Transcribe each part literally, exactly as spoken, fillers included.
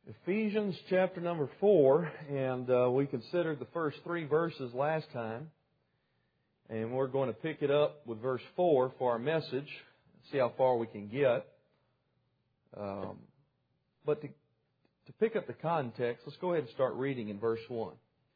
Ephesians chapter number four, and uh, we considered the first three verses last time, and we're going to pick it up with verse four for our message, see how far we can get. Um, but to, to pick up the context, let's go ahead and start reading in verse one.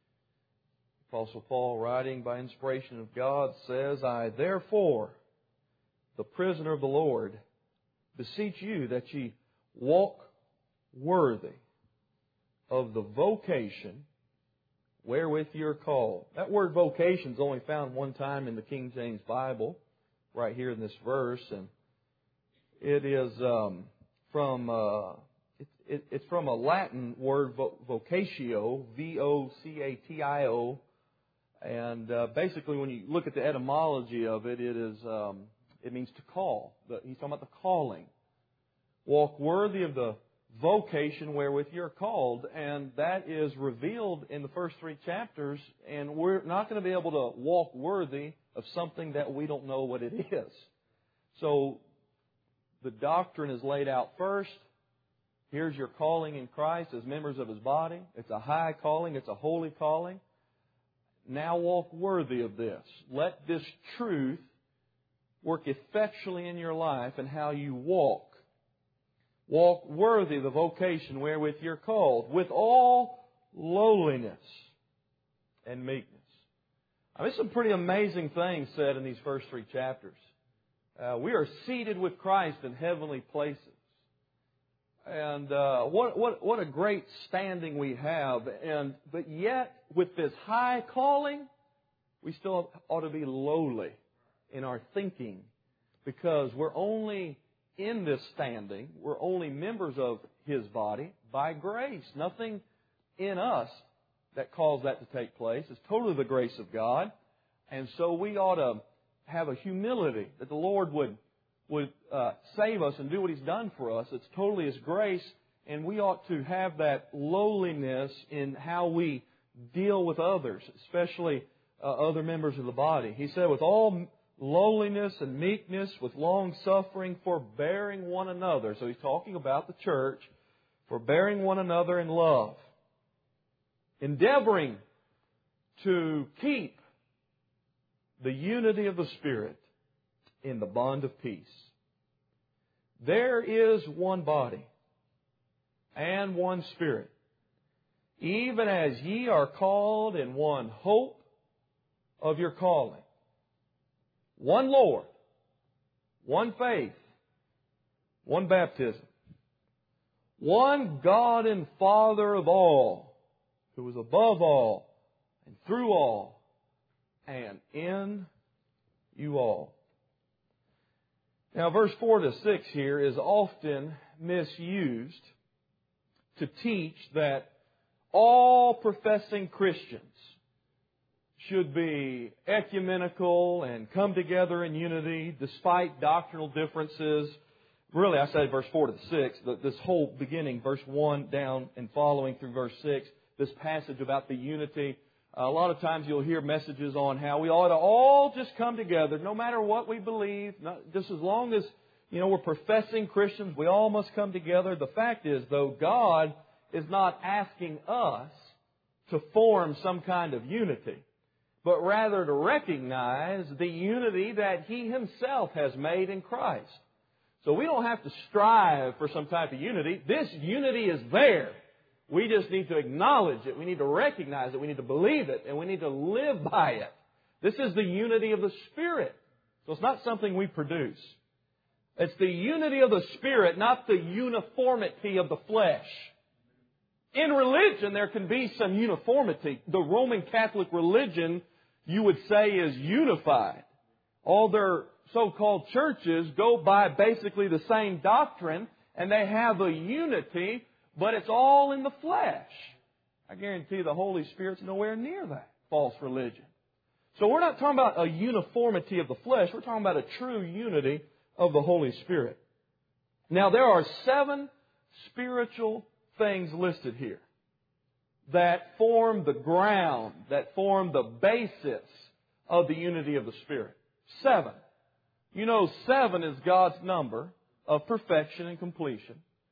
Apostle Paul, writing by inspiration of God, says, I therefore, the prisoner of the Lord, beseech you that ye walk worthy of the vocation wherewith you're called. That word vocation is only found one time in the King James Bible, right here in this verse, and it is um, from uh, it, it, it's from a Latin word, vocatio, V O C A T I O, and uh, basically when you look at the etymology of it, it is um, it means to call. The, he's talking about the calling. Walk worthy of the vocation wherewith you're called, and that is revealed in the first three chapters, and we're not going to be able to walk worthy of something that we don't know what it is. So the doctrine is laid out first. Here's your calling in Christ as members of His body. It's a high calling. It's a holy calling. Now walk worthy of this. Let this truth work effectually in your life and how you walk. Walk worthy of the vocation wherewith you're called, with all lowliness and meekness. I mean, some pretty amazing things said in these first three chapters. Uh, we are seated with Christ in heavenly places. And uh, what, what, what a great standing we have. And but yet, with this high calling, we still ought to be lowly in our thinking, because we're only in this standing, we're only members of His body by grace. Nothing in us that caused that to take place. It's totally the grace of God. And so we ought to have a humility that the Lord would would uh, save us and do what He's done for us. It's totally His grace, and we ought to have that lowliness in how we deal with others, especially uh, other members of the body. He said, with all lowliness and meekness, with long suffering, forbearing one another. So He's talking about the church, forbearing one another in love, endeavoring to keep the unity of the Spirit in the bond of peace. There is one body and one Spirit, even as ye are called in one hope of your calling. One Lord, one faith, one baptism, one God and Father of all, who is above all and through all and in you all. Now, verse four to six here is often misused to teach that all professing Christians should be ecumenical and come together in unity despite doctrinal differences. Really, I say verse four to six, this whole beginning, verse one down and following through verse six, this passage about the unity. A lot of times you'll hear messages on how we ought to all just come together, no matter what we believe, not, just as long as, you know, we're professing Christians, we all must come together. The fact is, though, God is not asking us to form some kind of unity, but rather to recognize the unity that He Himself has made in Christ. So we don't have to strive for some type of unity. This unity is there. We just need to acknowledge it. We need to recognize it. We need to believe it. And we need to live by it. This is the unity of the Spirit. So it's not something we produce. It's the unity of the Spirit, not the uniformity of the flesh. In religion, there can be some uniformity. The Roman Catholic religion, you would say, is unified. All their so-called churches go by basically the same doctrine, and they have a unity, but it's all in the flesh. I guarantee the Holy Spirit's nowhere near that false religion. So we're not talking about a uniformity of the flesh. We're talking about a true unity of the Holy Spirit. Now, there are seven spiritual things listed here that form the ground, that form the basis of the unity of the Spirit. Seven. You know, seven is God's number of perfection and completion.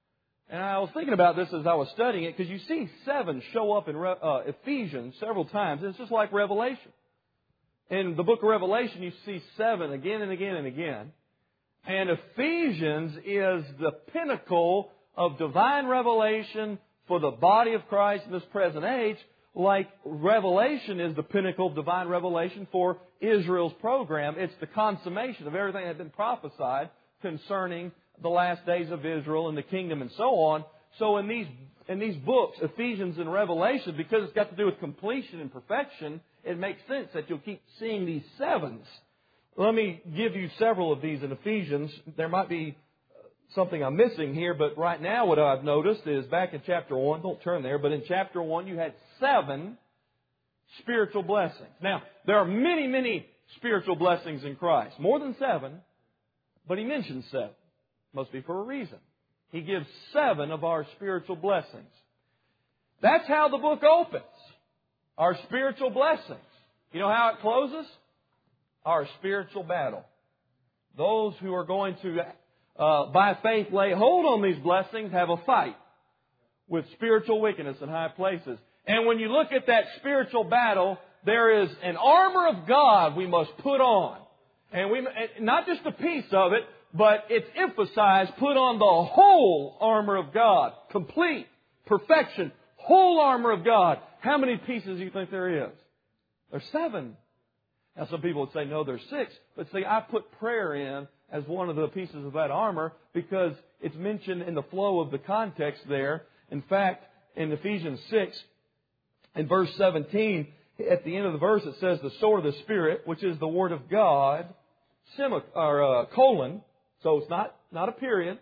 And I was thinking about this as I was studying it, because you see seven show up in uh, Ephesians several times. It's just like Revelation. In the book of Revelation, you see seven again and again and again. And Ephesians is the pinnacle of divine revelation for the body of Christ in this present age, like Revelation is the pinnacle of divine revelation for Israel's program. It's the consummation of everything that had been prophesied concerning the last days of Israel and the kingdom and so on. So in these in these books, Ephesians and Revelation, because it's got to do with completion and perfection, it makes sense that you'll keep seeing these sevens. Let me give you several of these in Ephesians. There might be something I'm missing here, but right now what I've noticed is back in chapter one, don't turn there, but in chapter one you had seven spiritual blessings. Now, there are many, many spiritual blessings in Christ. More than seven, but He mentions seven. Must be for a reason. He gives seven of our spiritual blessings. That's how the book opens. Our spiritual blessings. You know how it closes? Our spiritual battle. Those who are going to, uh, by faith, lay hold on these blessings have a fight with spiritual wickedness in high places. And when you look at that spiritual battle, there is an armor of God we must put on. And we, not just a piece of it, but it's emphasized, put on the whole armor of God. Complete, perfection, whole armor of God. How many pieces do you think there is? There's seven. Now some people would say, no, there's six. But see, I put prayer in as one of the pieces of that armor because it's mentioned in the flow of the context there. In fact, in Ephesians six, in verse seventeen, at the end of the verse it says, the sword of the Spirit, which is the Word of God, semi, or uh, colon, so it's not, not a period,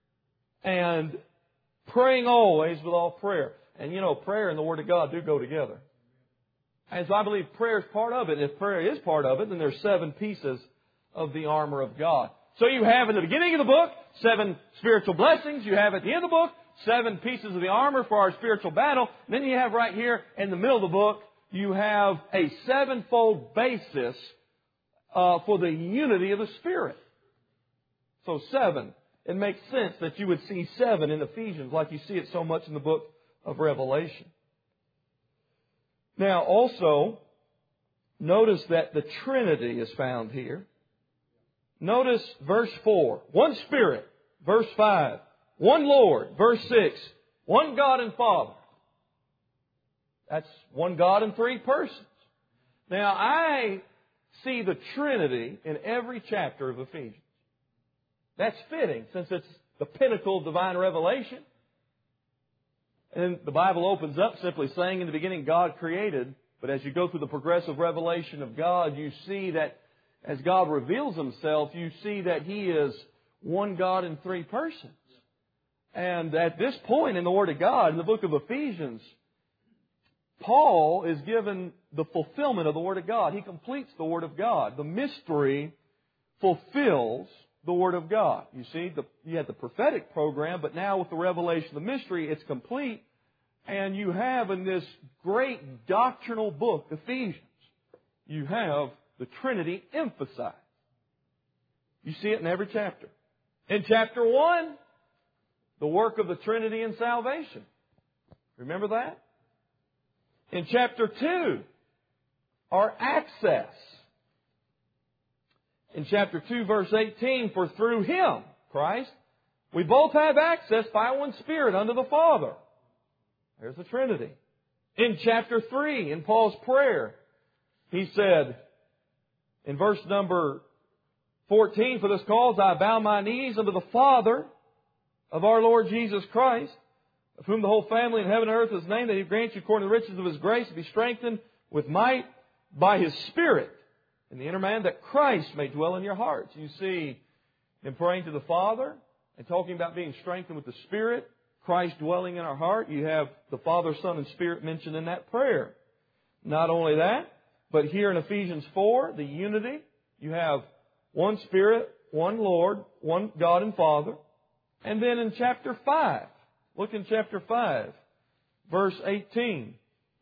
and praying always with all prayer. And you know, prayer and the Word of God do go together. And so I believe prayer is part of it. If prayer is part of it, then there's seven pieces of the armor of God. So you have in the beginning of the book, seven spiritual blessings. You have at the end of the book, seven pieces of the armor for our spiritual battle. And then you have right here in the middle of the book, you have a sevenfold basis uh, for the unity of the Spirit. So seven. It makes sense that you would see seven in Ephesians like you see it so much in the book of Revelation. Now also, notice that the Trinity is found here. Notice verse four. One Spirit. Verse five. One Lord. Verse six. One God and Father. That's one God in three persons. Now I see the Trinity in every chapter of Ephesians. That's fitting since it's the pinnacle of divine revelation. And the Bible opens up simply saying in the beginning God created. But as you go through the progressive revelation of God, you see that as God reveals Himself, you see that He is one God in three persons. And at this point in the Word of God, in the book of Ephesians, Paul is given the fulfillment of the Word of God. He completes the Word of God. The mystery fulfills the Word of God. You see, the, you had the prophetic program, but now with the revelation of the mystery, it's complete. And you have in this great doctrinal book, Ephesians, you have the Trinity emphasized. You see it in every chapter. In chapter one, the work of the Trinity in salvation. Remember that? In chapter two, our access. In chapter two, verse eighteen, for through Him, Christ, we both have access by one Spirit unto the Father. There's the Trinity. In chapter three, in Paul's prayer, he said, in verse number fourteen, for this cause I bow my knees unto the Father of our Lord Jesus Christ, of whom the whole family in heaven and earth is named, that He grant you according to the riches of His grace to be strengthened with might by His Spirit in the inner man, that Christ may dwell in your hearts. You see, in praying to the Father and talking about being strengthened with the Spirit, Christ dwelling in our heart, you have the Father, Son, and Spirit mentioned in that prayer. Not only that, but here in Ephesians four, the unity, you have one Spirit, one Lord, one God and Father. And then in chapter five, look in chapter five, verse eighteen.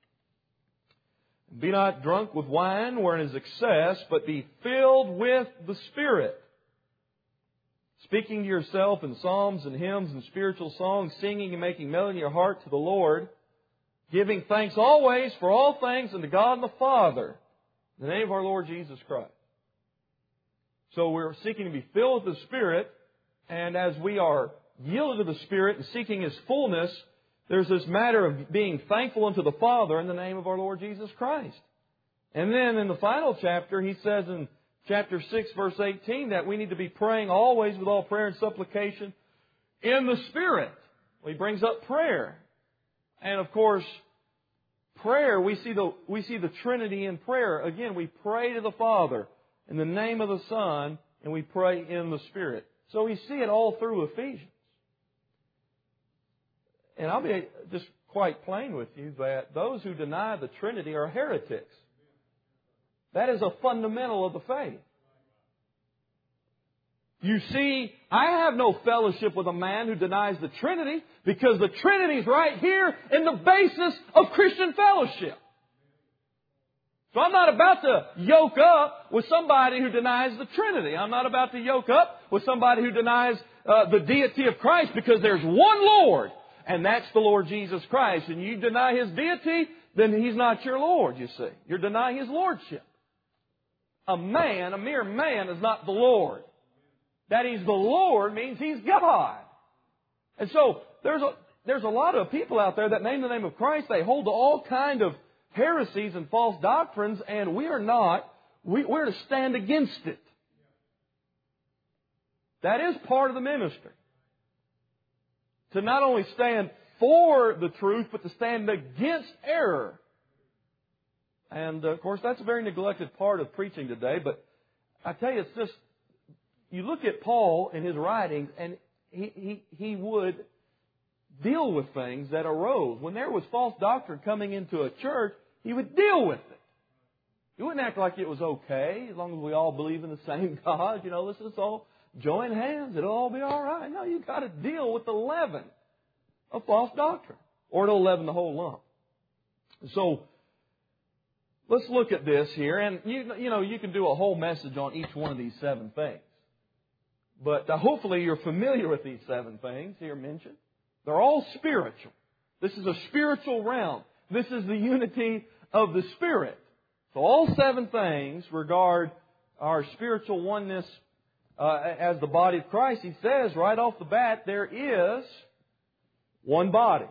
Be not drunk with wine wherein is excess, but be filled with the Spirit. speaking to yourself in psalms and hymns and spiritual songs, singing and making melody in your heart to the Lord, giving thanks always for all things unto God and the Father, in the name of our Lord Jesus Christ. So we're seeking to be filled with the Spirit, and as we are yielded to the Spirit and seeking His fullness, there's this matter of being thankful unto the Father in the name of our Lord Jesus Christ. And then in the final chapter, he says in chapter six, verse eighteen, that we need to be praying always with all prayer and supplication in the Spirit. Well, he brings up prayer. And of course, prayer, we see the we see the Trinity in prayer. Again, we pray to the Father in the name of the Son, and we pray in the Spirit. So we see it all through Ephesians. And I'll be just quite plain with you that those who deny the Trinity are heretics. That is a fundamental of the faith. You see, I have no fellowship with a man who denies the Trinity, because the Trinity is right here in the basis of Christian fellowship. So I'm not about to yoke up with somebody who denies the Trinity. I'm not about to yoke up with somebody who denies uh, the deity of Christ, because there's one Lord, and that's the Lord Jesus Christ. And you deny His deity, then He's not your Lord, you see. You're denying His Lordship. A man, a mere man, is not the Lord. That He's the Lord means He's God. And so there's a, there's a lot of people out there that name the name of Christ. They hold to all kind of heresies and false doctrines, and we are not. We, we're to stand against it. That is part of the ministry. To not only stand for the truth, but to stand against error. And, of course, that's a very neglected part of preaching today. But I tell you, it's just, you look at Paul in his writings, and he, he, he would deal with things that arose. When there was false doctrine coming into a church, he would deal with it. He wouldn't act like it was okay, as long as we all believe in the same God. You know, let's just all join hands. It'll all be all right. No, you've got to deal with the leaven of false doctrine, or it'll leaven the whole lump. So, let's look at this here. And, you, you know, you can do a whole message on each one of these seven things. But uh, hopefully you're familiar with these seven things here mentioned. They're all spiritual. This is a spiritual realm. This is the unity of the Spirit. So all seven things regard our spiritual oneness uh, as the body of Christ. He says right off the bat, there is one body.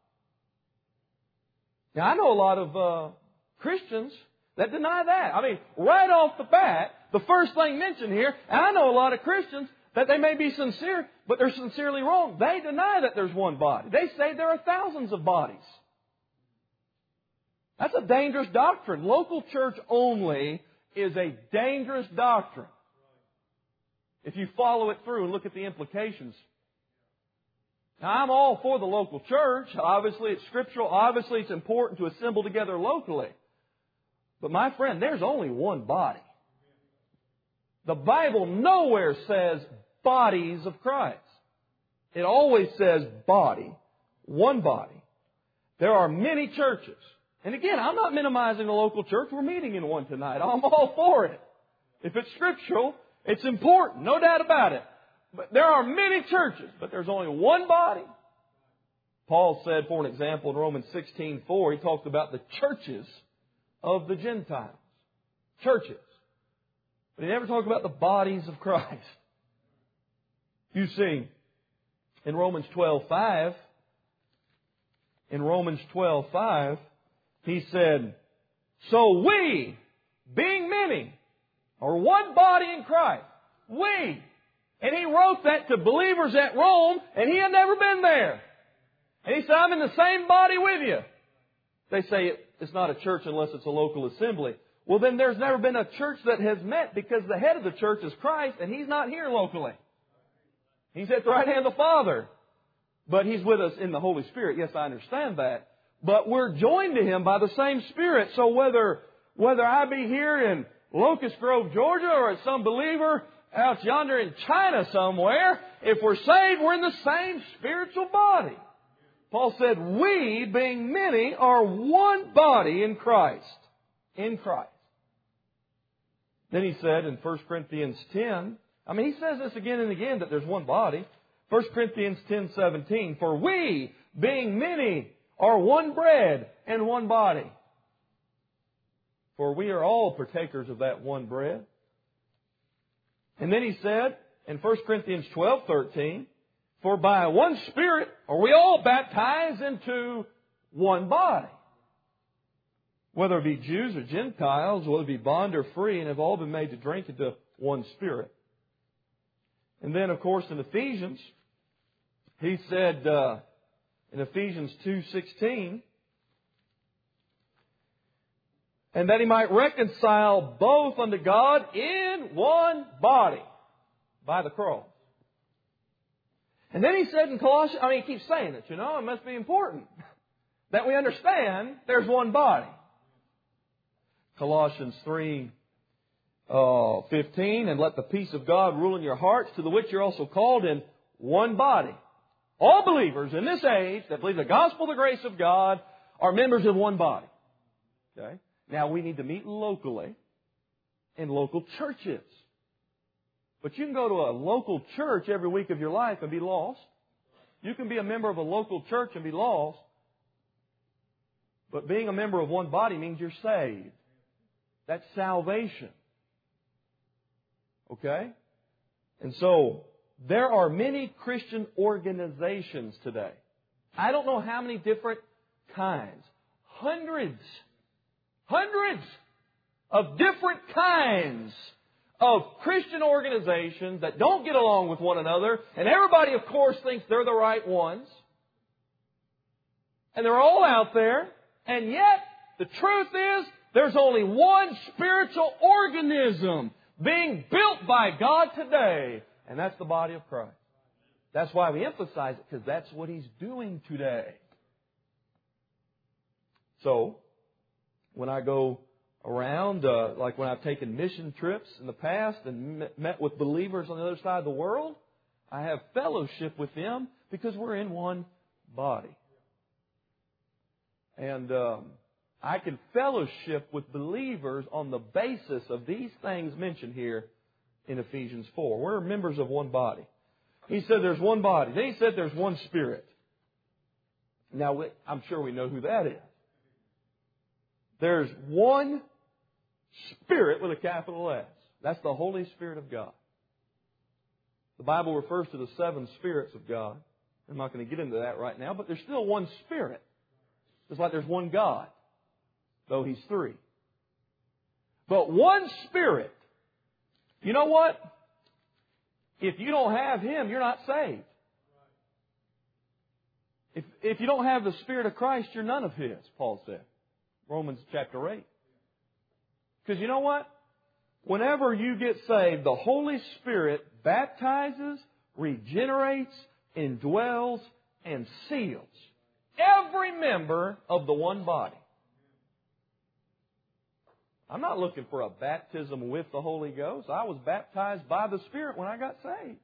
Now, I know a lot of uh, Christians that deny that. I mean, right off the bat, the first thing mentioned here, and I know a lot of Christians that they may be sincere, but they're sincerely wrong. They deny that there's one body. They say there are thousands of bodies. That's a dangerous doctrine. Local church only is a dangerous doctrine. If you follow it through and look at the implications. Now, I'm all for the local church. Obviously, it's scriptural. Obviously, it's important to assemble together locally. But my friend, there's only one body. The Bible nowhere says bodies of Christ. It always says body, one body. There are many churches. And again, I'm not minimizing the local church. We're meeting in one tonight. I'm all for it. If it's scriptural, it's important. No doubt about it. But there are many churches, but there's only one body. Paul said, for an example, in Romans sixteen four, he talked about the churches of the Gentiles. Churches. But he never talked about the bodies of Christ. You see, in Romans twelve five, in Romans twelve five, he said, so we, being many, are one body in Christ. We. And he wrote that to believers at Rome, and he had never been there. And he said, I'm in the same body with you. They say it's not a church unless it's a local assembly. Well, then there's never been a church that has met, because the head of the church is Christ, and He's not here locally. He's at the right hand of the Father. But He's with us in the Holy Spirit. Yes, I understand that. But we're joined to Him by the same Spirit. So whether whether I be here in Locust Grove, Georgia, or as some believer out yonder in China somewhere, if we're saved, we're in the same spiritual body. Paul said, we, being many, are one body in Christ. In Christ. Then he said in First Corinthians ten, I mean, he says this again and again, that there's one body. First Corinthians ten seventeen, for we, being many, are one bread and one body. For we are all partakers of that one bread. And then he said in First Corinthians twelve thirteen, for by one Spirit are we all baptized into one body. Whether it be Jews or Gentiles, whether it be bond or free, and have all been made to drink into one Spirit. And then, of course, in Ephesians, he said uh, in Ephesians two sixteen, and that he might reconcile both unto God in one body by the cross. And then he said in Colossians, I mean, he keeps saying it, you know, it must be important that we understand there's one body. Colossians three uh, fifteen, and let the peace of God rule in your hearts, to the which you're also called in one body. All believers in this age that believe the gospel of the grace of God are members of one body. Okay? Now, we need to meet locally in local churches. But you can go to a local church every week of your life and be lost. You can be a member of a local church and be lost. But being a member of one body means you're saved. That's salvation. Okay? And so, there are many Christian organizations today. I don't know how many different kinds. Hundreds. Hundreds of different kinds of Christian organizations that don't get along with one another. And everybody, of course, thinks they're the right ones. And they're all out there. And yet, the truth is, there's only one spiritual organism being built by God today. And that's the body of Christ. That's why we emphasize it, because that's what He's doing today. So, when I go around, uh, like when I've taken mission trips in the past and met with believers on the other side of the world, I have fellowship with them because we're in one body. And um, I can fellowship with believers on the basis of these things mentioned here in Ephesians four. We're members of one body. He said there's one body. Then he said there's one Spirit. Now, I'm sure we know who that is. There's one Spirit with a capital S. That's the Holy Spirit of God. The Bible refers to the seven spirits of God. I'm not going to get into that right now, but there's still one Spirit. Just like there's one God, though He's three. But one Spirit. You know what? If you don't have Him, you're not saved. If, if you don't have the Spirit of Christ, you're none of His, Paul said. Romans chapter eight. Because you know what? Whenever you get saved, the Holy Spirit baptizes, regenerates, indwells, and seals every member of the one body. I'm not looking for a baptism with the Holy Ghost. I was baptized by the Spirit when I got saved.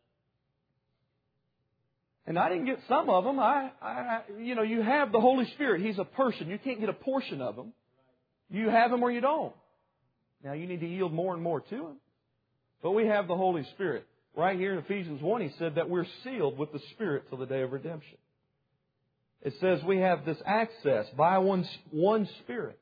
And I didn't get some of them. I, I, you know, you have the Holy Spirit. He's a person. You can't get a portion of Him. You have Him or you don't. Now, you need to yield more and more to Him. But we have the Holy Spirit. Right here in Ephesians one, he said that we're sealed with the Spirit till the day of redemption. It says we have this access by one, one Spirit.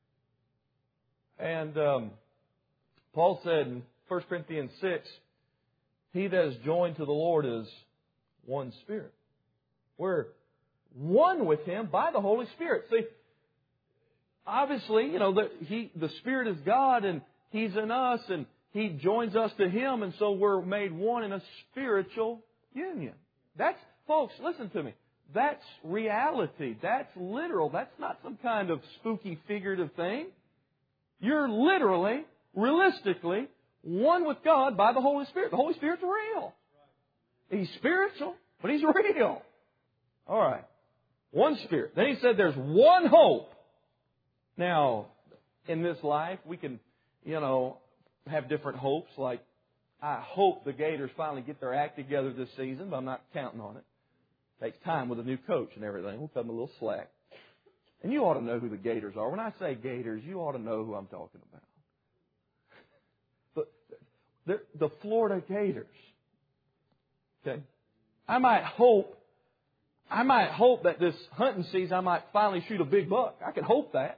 And um, Paul said in First Corinthians six, he that is joined to the Lord is one Spirit. We're one with Him by the Holy Spirit. See, obviously, you know, the, he, the Spirit is God and He's in us and He joins us to Him, and so we're made one in a spiritual union. That's, folks, listen to me. That's reality. That's literal. That's not some kind of spooky figurative thing. You're literally, realistically, one with God by the Holy Spirit. The Holy Spirit's real. He's spiritual, but He's real. All right. One Spirit. Then he said there's one hope. Now, in this life, we can, you know, have different hopes. Like, I hope the Gators finally get their act together this season, but I'm not counting on it. It takes time with a new coach and everything. We'll cut them a little slack. And you ought to know who the Gators are. When I say Gators, you ought to know who I'm talking about. But They're the Florida Gators. Okay? I might hope, I might hope that this hunting season I might finally shoot a big buck. I can hope that.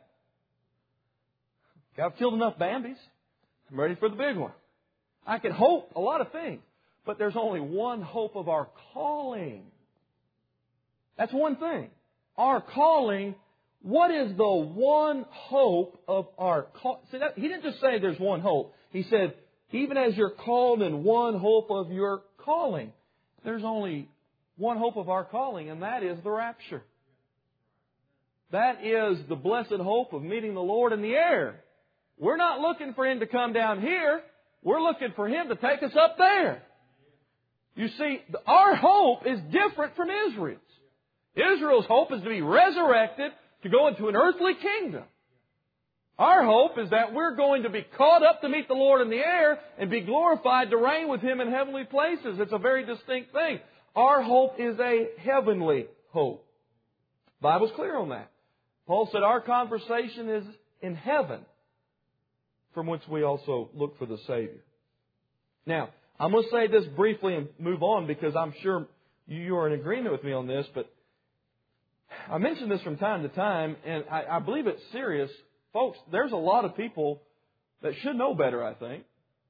I've killed enough Bambis. I'm ready for the big one. I can hope a lot of things. But there's only one hope of our calling. That's one thing. Our calling. What is the one hope of our call? See, that, he didn't just say there's one hope. He said, even as you're called in one hope of your calling. There's only one hope of our calling, and that is the rapture. That is the blessed hope of meeting the Lord in the air. We're not looking for Him to come down here. We're looking for Him to take us up there. You see, our hope is different from Israel's. Israel's hope is to be resurrected, to go into an earthly kingdom. Our hope is that we're going to be caught up to meet the Lord in the air and be glorified to reign with Him in heavenly places. It's a very distinct thing. Our hope is a heavenly hope. The Bible's clear on that. Paul said our conversation is in heaven, from which we also look for the Savior. Now, I'm going to say this briefly and move on because I'm sure you are in agreement with me on this, but I mention this from time to time, and I, I believe it's serious. Folks, there's a lot of people that should know better, I think.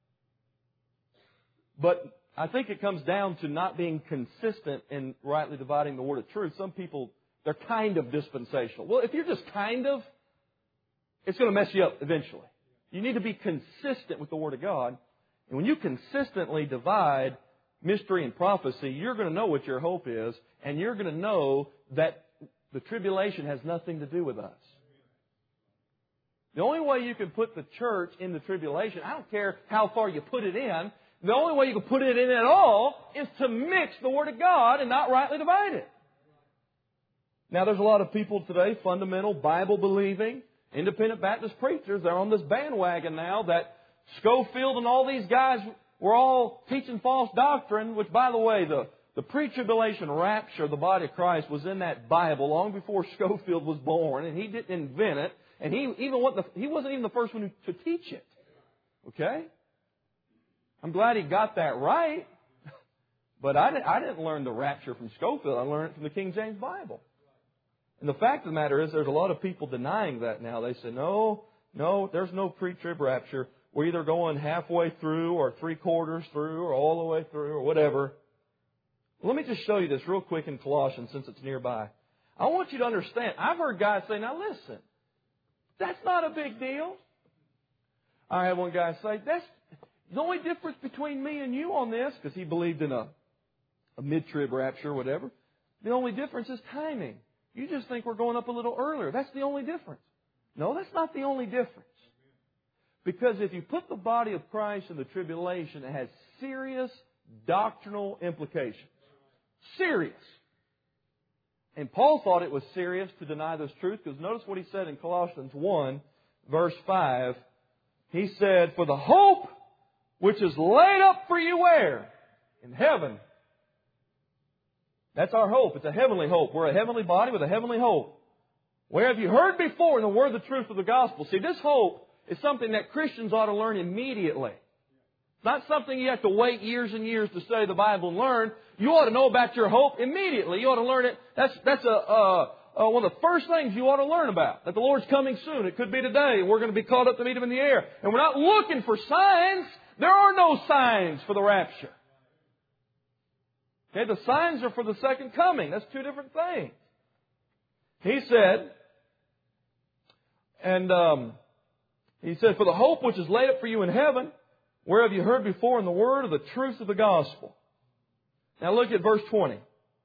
But I think it comes down to not being consistent in rightly dividing the word of truth. Some people, they're kind of dispensational. Well, if you're just kind of, it's going to mess you up eventually. You need to be consistent with the Word of God. And when you consistently divide mystery and prophecy, you're going to know what your hope is, and you're going to know that the tribulation has nothing to do with us. The only way you can put the church in the tribulation, I don't care how far you put it in, the only way you can put it in at all is to mix the Word of God and not rightly divide it. Now, there's a lot of people today, fundamental, Bible-believing, independent Baptist preachers, they're on this bandwagon now that Schofield and all these guys were all teaching false doctrine, which, by the way, the, the pre-tribulation rapture of the body of Christ was in that Bible long before Schofield was born, and he didn't invent it, and he even wasn't the, he wasn't even the first one to teach it. Okay? I'm glad he got that right, but I didn't, I didn't learn the rapture from Schofield. I learned it from the King James Bible. And the fact of the matter is there's a lot of people denying that now. They say, no, no, there's no pre-trib rapture. We're either going halfway through or three quarters through or all the way through or whatever. Well, let me just show you this real quick in Colossians since it's nearby. I want you to understand. I've heard guys say, now listen, that's not a big deal. I had one guy say, that's the only difference between me and you on this, because he believed in a, a mid-trib rapture or whatever. The only difference is timing. You just think we're going up a little earlier. That's the only difference. No, that's not the only difference. Because if you put the body of Christ in the tribulation, it has serious doctrinal implications. Serious. And Paul thought it was serious to deny this truth, because notice what he said in Colossians one, verse five. He said, for the hope which is laid up for you where? In heaven. That's our hope. It's a heavenly hope. We're a heavenly body with a heavenly hope. Where have you heard before in the word of the truth of the gospel? See, this hope is something that Christians ought to learn immediately. It's not something you have to wait years and years to study the Bible and learn. You ought to know about your hope immediately. You ought to learn it. That's, that's a, uh, uh, one of the first things you ought to learn about. That the Lord's coming soon. It could be today. We're going to be called up to meet Him in the air. And we're not looking for signs. There are no signs for the rapture. Okay, the signs are for the second coming. That's two different things. He said, and um, he said, for the hope which is laid up for you in heaven, whereof you heard before in the word of the truth of the gospel. Now look at verse twenty.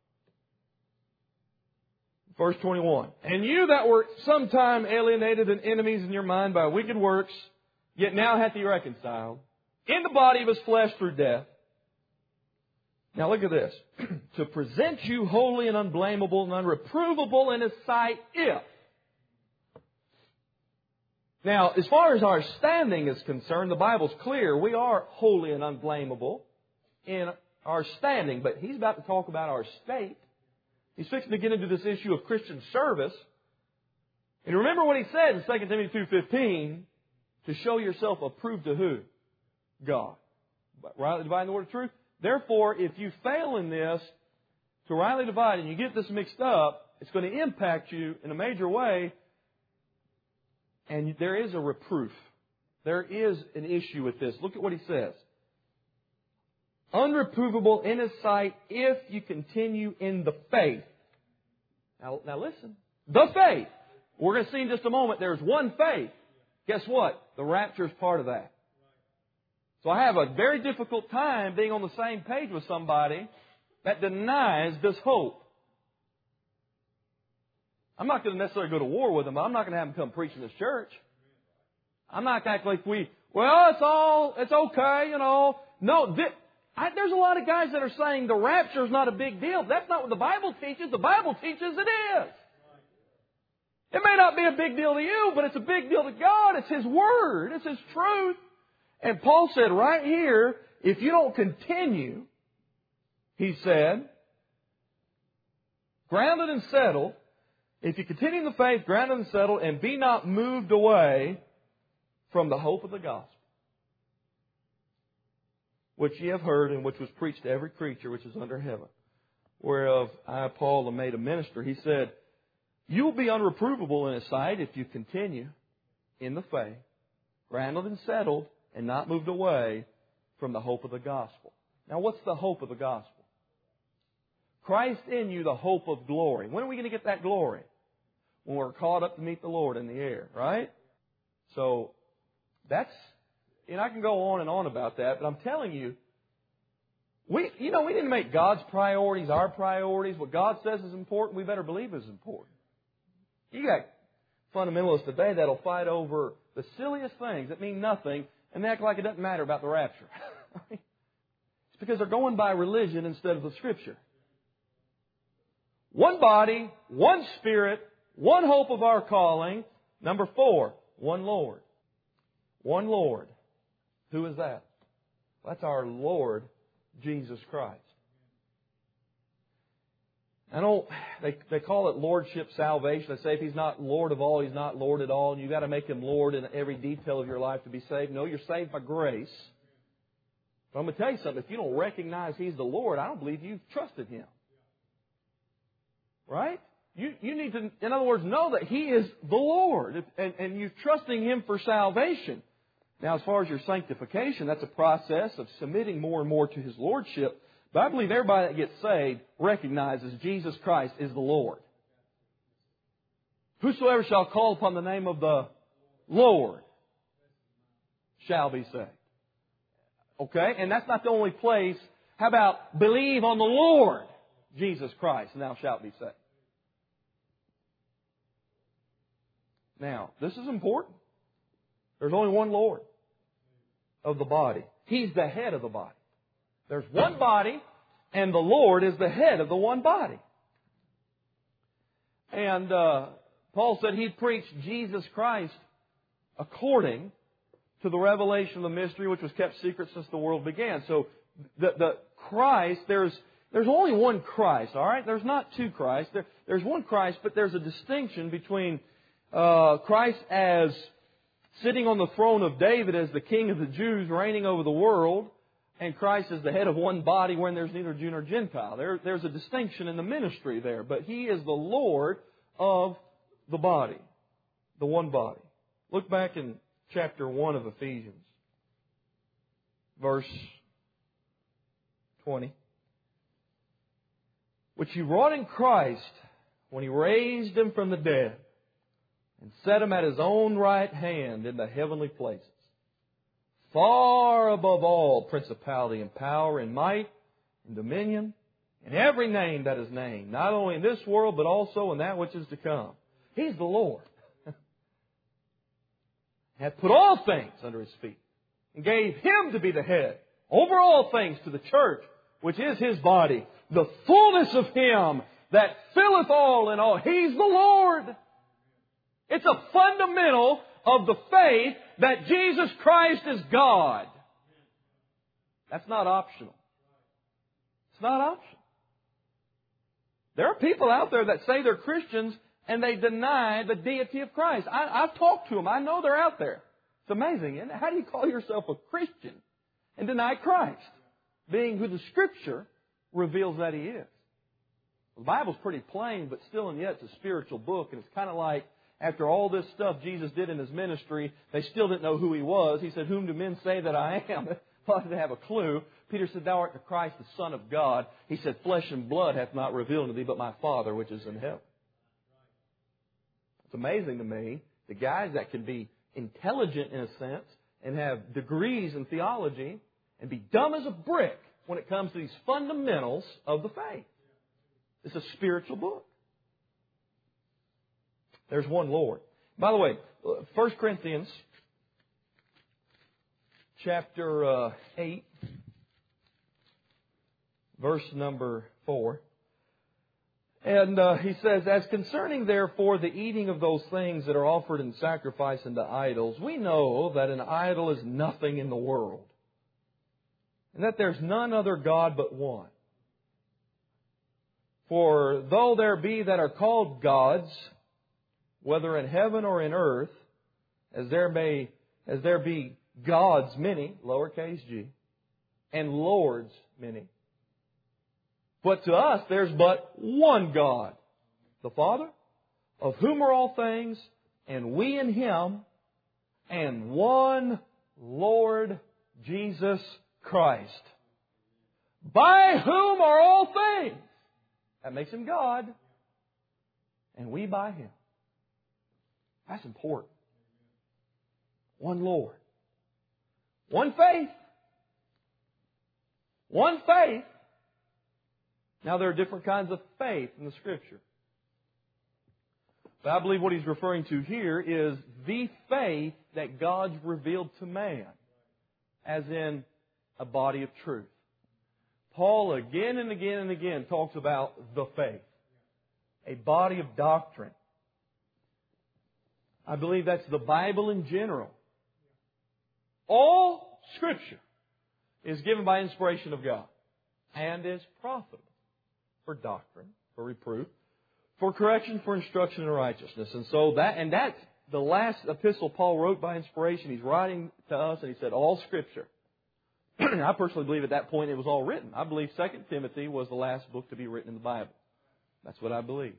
Verse twenty-one. And you that were sometime alienated and enemies in your mind by wicked works, yet now hath He reconciled in the body of His flesh through death. Now look at this. To present you holy and unblameable and unreprovable in His sight if. Now, as far as our standing is concerned, the Bible's clear. We are holy and unblameable in our standing. But he's about to talk about our state. He's fixing to get into this issue of Christian service. And remember what he said in Second Timothy two fifteen, to show yourself approved to who? God. rightly dividing the word of truth. Therefore, if you fail in this, to rightly divide, and you get this mixed up, it's going to impact you in a major way. And there is a reproof. There is an issue with this. Look at what he says. Unreprovable in His sight if you continue in the faith. Now, now listen. The faith. We're going to see in just a moment there's one faith. Guess what? The rapture is part of that. So I have a very difficult time being on the same page with somebody that denies this hope. I'm not going to necessarily go to war with them. I'm not going to have them come preach in this church. I'm not going to act like we, well, it's all, it's okay, you know. No, this, I, there's a lot of guys that are saying the rapture is not a big deal. That's not what the Bible teaches. The Bible teaches it is. It may not be a big deal to you, but it's a big deal to God. It's His Word. It's His truth. And Paul said right here, if you don't continue, he said, grounded and settled, if you continue in the faith, grounded and settled, and be not moved away from the hope of the gospel, which ye have heard and which was preached to every creature which is under heaven, whereof I, Paul, am made a minister. He said, you will be unreprovable in His sight if you continue in the faith, grounded and settled, and not moved away from the hope of the gospel. Now, what's the hope of the gospel? Christ in you, the hope of glory. When are we going to get that glory? When we're caught up to meet the Lord in the air, right? So, that's, and I can go on and on about that, but I'm telling you, we, you know, we didn't make God's priorities our priorities. What God says is important, we better believe is important. You got fundamentalists today that'll fight over the silliest things that mean nothing, and they act like it doesn't matter about the rapture. It's because they're going by religion instead of the Scripture. One body, one Spirit, one hope of our calling. Number four, one Lord. One Lord. Who is that? That's our Lord, Jesus Christ. I don't, they, they call it lordship salvation. They say if He's not Lord of all, He's not Lord at all. And you've got to make Him Lord in every detail of your life to be saved. No, you're saved by grace. But I'm going to tell you something. If you don't recognize He's the Lord, I don't believe you've trusted Him. Right? You, you need to, in other words, know that He is the Lord. And, and you're trusting Him for salvation. Now, as far as your sanctification, that's a process of submitting more and more to His Lordship. But I believe everybody that gets saved recognizes Jesus Christ is the Lord. Whosoever shall call upon the name of the Lord shall be saved. Okay? And that's not the only place. How about believe on the Lord Jesus Christ and thou shalt be saved? Now, this is important. There's only one Lord of the body. He's the head of the body. There's one body, and the Lord is the head of the one body. And uh, Paul said he preached Jesus Christ according to the revelation of the mystery which was kept secret since the world began. So the, the Christ, there's there's only one Christ, all right? There's not two Christs. There, there's one Christ, but there's a distinction between uh, Christ as sitting on the throne of David as the King of the Jews reigning over the world, and Christ is the head of one body when there's neither Jew nor Gentile. There, there's a distinction in the ministry there. But He is the Lord of the body, the one body. Look back in chapter one of Ephesians, verse twenty. Which He wrought in Christ when He raised Him from the dead and set Him at His own right hand in the heavenly places, far above all principality and power and might and dominion and every name that is named, not only in this world but also in that which is to come. He's the Lord. Hath put all things under His feet and gave Him to be the head over all things to the church, which is His body, the fullness of Him that filleth all in all. He's the Lord. It's a fundamental of the faith that Jesus Christ is God. That's not optional. It's not optional. There are people out there that say they're Christians and they deny the deity of Christ. I, I've talked to them. I know they're out there. It's amazing, isn't it? How do you call yourself a Christian and deny Christ, being who the Scripture reveals that He is. The Bible's pretty plain, but still and yet it's a spiritual book, and it's kind of like after all this stuff Jesus did in His ministry, they still didn't know who He was. He said, "Whom do men say that I am?" They didn't have a clue. Peter said, "Thou art the Christ, the Son of God." He said, "Flesh and blood hath not revealed to thee, but my Father which is in heaven." It's amazing to me, the guys that can be intelligent in a sense and have degrees in theology and be dumb as a brick when it comes to these fundamentals of the faith. It's a spiritual book. There's one Lord. By the way, First Corinthians chapter uh, eight, verse number four. And uh, he says, "As concerning therefore the eating of those things that are offered in sacrifice unto idols, we know that an idol is nothing in the world, and that there's none other God but one. For though there be that are called gods, whether in heaven or in earth, as there may as there be gods many, lowercase g, and lords many, but to us there's but one God, the Father, of whom are all things, and we in Him, and one Lord Jesus Christ, by whom are all things." That makes Him God. And we by Him. That's important. One Lord. One faith. One faith. Now there are different kinds of faith in the Scripture. But I believe what he's referring to here is the faith that God's revealed to man, as in a body of truth. Paul again and again and again talks about the faith, a body of doctrine. I believe that's the Bible in general. All Scripture is given by inspiration of God and is profitable for doctrine, for reproof, for correction, for instruction in righteousness. And so that, and that's the last epistle Paul wrote by inspiration. He's writing to us and he said, all Scripture. I personally believe at that point it was all written. I believe Second Timothy was the last book to be written in the Bible. That's what I believe.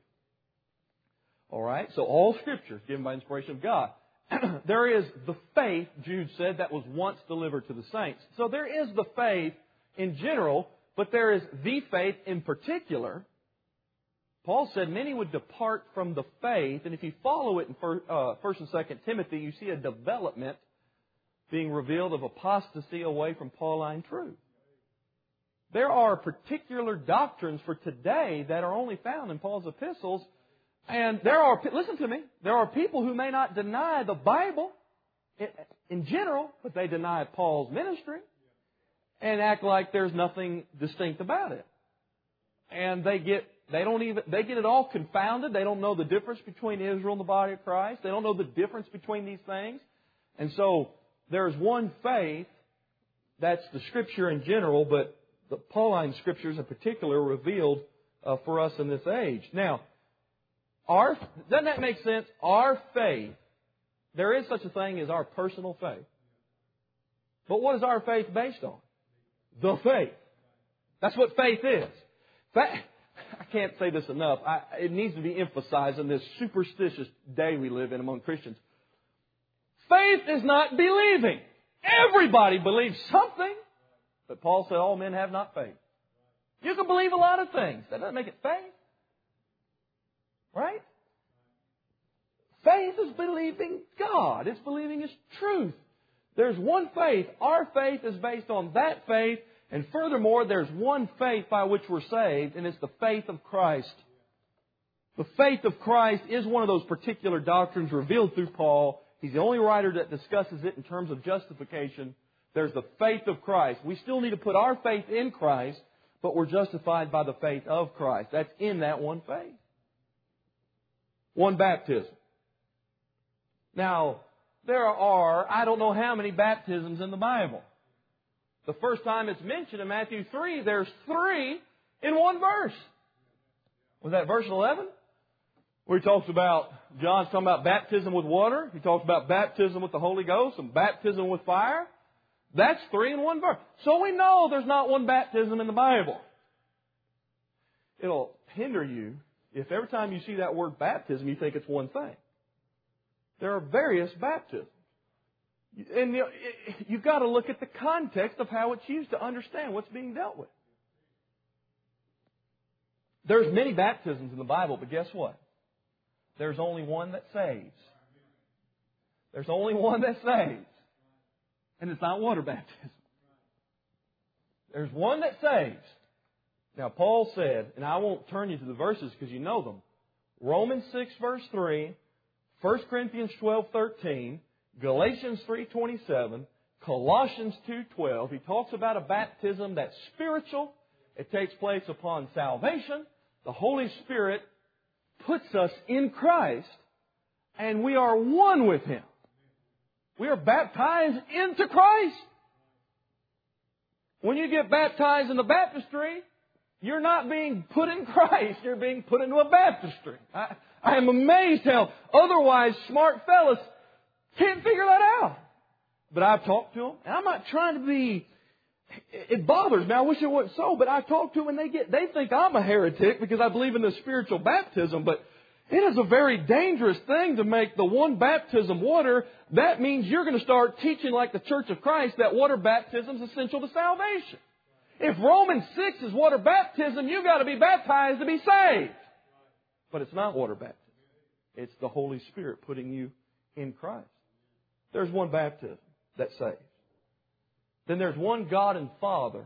All right? So all Scripture is given by inspiration of God. There is the faith, Jude said, that was once delivered to the saints. So there is the faith in general, but there is the faith in particular. Paul said many would depart from the faith, and if you follow it in First and Second Timothy, you see a development being revealed of apostasy away from Pauline truth. There are particular doctrines for today that are only found in Paul's epistles. And there are, listen to me, there are people who may not deny the Bible in general, but they deny Paul's ministry and act like there's nothing distinct about it. And they get, they don't even, they get it all confounded. They don't know the difference between Israel and the body of Christ. They don't know the difference between these things. And so there's one faith, that's the Scripture in general, but the Pauline Scriptures in particular are revealed uh, for us in this age. Now, Our, doesn't that make sense? Our faith, there is such a thing as our personal faith. But what is our faith based on? The faith. That's what faith is. Faith, I can't say this enough. I, it needs to be emphasized in this superstitious day we live in among Christians. Faith is not believing. Everybody believes something. But Paul said all men have not faith. You can believe a lot of things. That doesn't make it faith. Right? Faith is believing God. It's believing His truth. There's one faith. Our faith is based on that faith. And furthermore, there's one faith by which we're saved, and it's the faith of Christ. The faith of Christ is one of those particular doctrines revealed through Paul. He's the only writer that discusses it in terms of justification. There's the faith of Christ. We still need to put our faith in Christ, but we're justified by the faith of Christ. That's in that one faith. One baptism. Now, there are, I don't know how many baptisms in the Bible. The first time it's mentioned in Matthew three, there's three in one verse. Was that verse eleven? Where he talks about, John's talking about baptism with water. He talks about baptism with the Holy Ghost and baptism with fire. That's three in one verse. So we know there's not one baptism in the Bible. It'll hinder you if every time you see that word baptism, you think it's one thing. There are various baptisms. And you've got to look at the context of how it's used to understand what's being dealt with. There's many baptisms in the Bible, but guess what? There's only one that saves. There's only one that saves. And it's not water baptism. There's one that saves. Now, Paul said, and I won't turn you to the verses because you know them. Romans six, verse three, First Corinthians twelve, thirteen, Galatians three, twenty-seven, Colossians two, twelve. He talks about a baptism that's spiritual. It takes place upon salvation. The Holy Spirit puts us in Christ, and we are one with Him. We are baptized into Christ. When you get baptized in the baptistry, you're not being put in Christ. You're being put into a baptistry. I, I am amazed how otherwise smart fellas can't figure that out. But I've talked to them, and I'm not trying to be... It bothers me. I wish it wasn't so, but I talk to them and they get, they think I'm a heretic because I believe in the spiritual baptism, but it is a very dangerous thing to make the one baptism water. That means you're going to start teaching like the Church of Christ that water baptism is essential to salvation. If Romans six is water baptism, you've got to be baptized to be saved. But it's not water baptism. It's the Holy Spirit putting you in Christ. There's one baptism that saves. Then there's one God and Father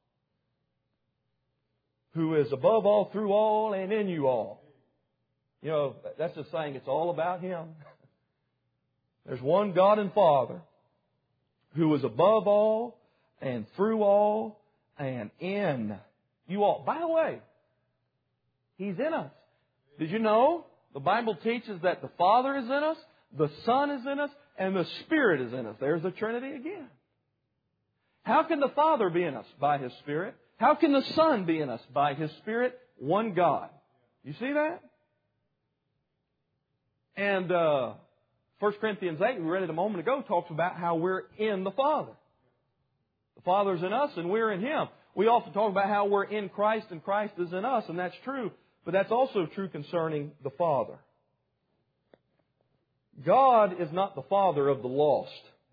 who is above all, through all, and in you all. You know, that's just saying it's all about Him. There's one God and Father who is above all, and through all, and in you all. By the way, He's in us. Did you know the Bible teaches that the Father is in us, the Son is in us, and the Spirit is in us? There's the Trinity again. How can the Father be in us? By His Spirit. How can the Son be in us? By His Spirit. One God. You see that? And uh, First Corinthians eight, we read it a moment ago, talks about how we're in the Father. The Father's in us and we're in Him. We often talk about how we're in Christ and Christ is in us, and that's true. But that's also true concerning the Father. God is not the Father of the lost.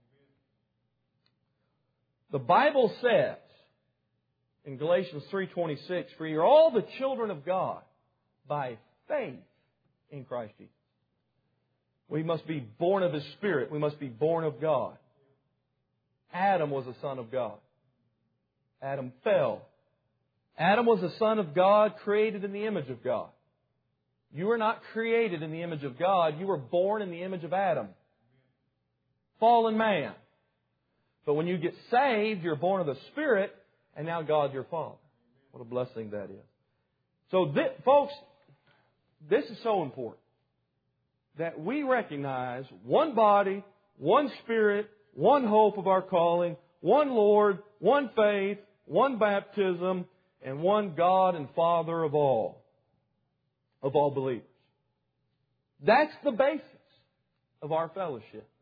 The Bible says in Galatians three twenty-six, for you're all the children of God by faith in Christ Jesus. We must be born of His Spirit. We must be born of God. Adam was a son of God. Adam fell. Adam was a son of God, created in the image of God. You were not created in the image of God. You were born in the image of Adam. Fallen man. But when you get saved, you're born of the Spirit, and now God's your Father. What a blessing that is. So, this, folks, this is so important. That we recognize one body, one Spirit, one hope of our calling, one Lord, one faith, one baptism, and one God and Father of all, of all believers. That's the basis of our fellowship.